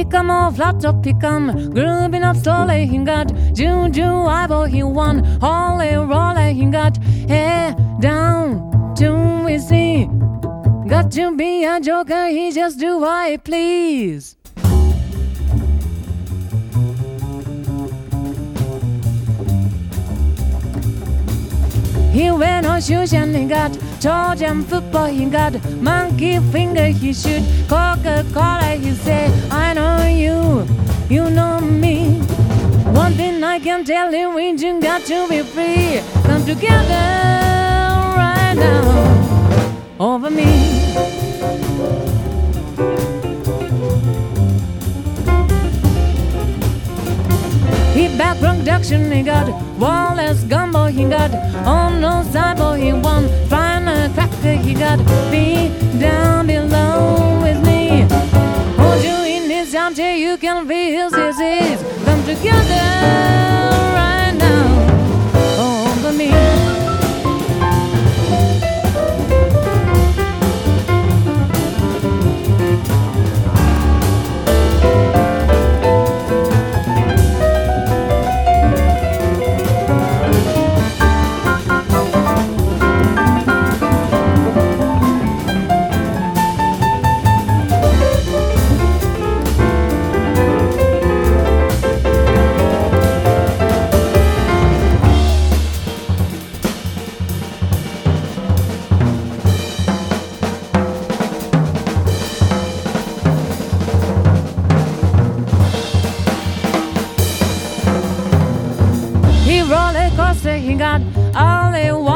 Pick 'em off, lots of pick 'em. Grooving up slowly, he got Juju, eyeball, he won. Holy roller, he got head down to his knee. Got to be a joker, he just do what he please. He wear no shoes and he got Georgian football, he got monkey finger, he shoot Coca-Cola, he say, I know you, you know me. One thing I can tell you, we just got to be free. Come together right now over me. He back production, he got Wallace Gumbo, he got on no cyber, he won Finer Cracker, he got be down below with me. Hold you in his arms till you can feel his disease. Come together right now over me. He got all they want.